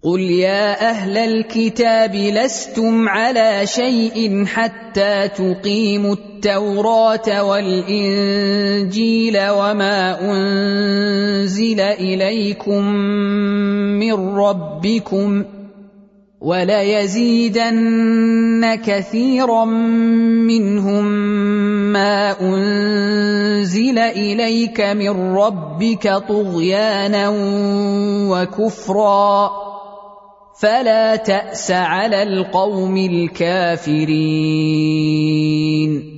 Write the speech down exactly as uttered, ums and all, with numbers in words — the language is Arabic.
قل يا أهل الكتاب لستم على شيء حتى تقيموا التوراة والإنجيل وما أنزل إليكم من ربكم وليزيدن كثيرا منهم ما أنزل إليك من ربك طغيانا وكفرا فلا تأس على القوم الكافرين.